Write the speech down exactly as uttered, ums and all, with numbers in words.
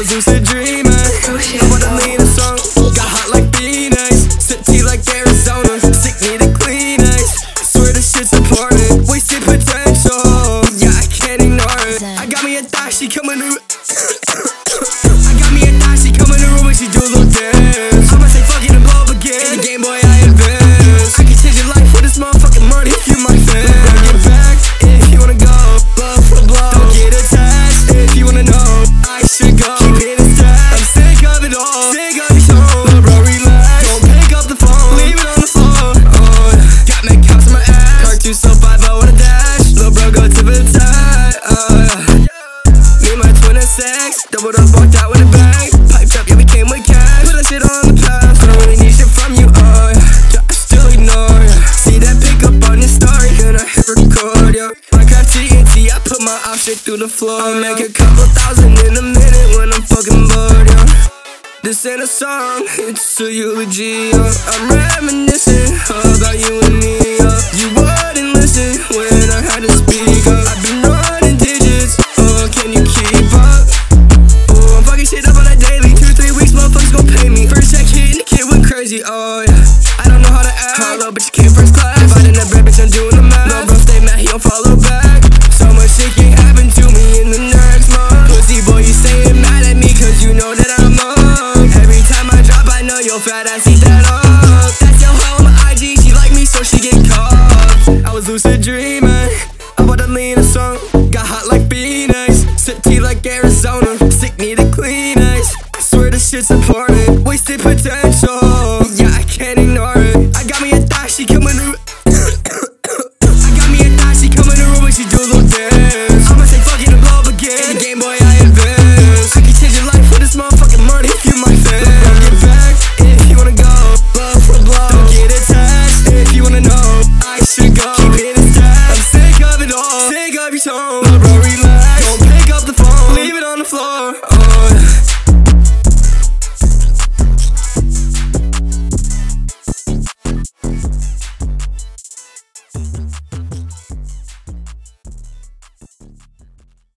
was lucid dreaming. I wanna lean a song, got hot like Phoenix, sip tea like Arizona, sick need a Kleenex. Swear this shit's important, wasted potential. Yeah, I can't ignore it. I got me a thot, she coming to I got me a thot, she coming to room and she do a little dance. I'ma say fuck it and blow up again. In the game, boy, I advance. I can change your life with this motherfucking money if you my fan. Get back if you wanna go, blow for blow. Don't get attached if you wanna know. I should go, keep it a stack. I'm sick of it all, sick of your show. Little bro, relax, don't pick up the phone, leave it on the floor. Oh, got me counts in my ass. Cartoon so five, I wanna dash. Little bro, go to the top. Oh, yeah. Me and my twin and sex, doubled up, walked out with a bang. Piped up, yeah, we came with cash. Put that shit on the past, I don't really need shit from you, oh yeah. I still ignore ya. See that pick up on your story, and I hit record, yeah. My got T N T, I put my off shit through the floor. I'll make a couple thousand in a minute when I'm fucking bored, yeah. This ain't a song, it's a eulogy, yeah. I'm reminiscing about you and me, yeah. You wouldn't listen when I had to speak up. I've been running digits, oh, can you keep up? Oh, I'm fucking shit up on a daily. Two, three weeks, motherfuckers gon' pay me. First check hit, and the kid went crazy, oh yeah. I don't know how to act, hello, but you came first class. Dividing that bread, bitch, I'm doing the math. No, bro, stay mad, he don't follow back. So much shit can't happen to me in the next month. Pussy boy, you staying mad at me cause you know that I'm up. Every time I drop, I know your fat ass eat that up. That's your hoe on my I G, she like me, so she get caught. I was lucid dreaming, I bought a lean a song, got hot like Phoenix, sip tea like Arizona, sick need a Kleenex. I swear this shit's important, wasted potential.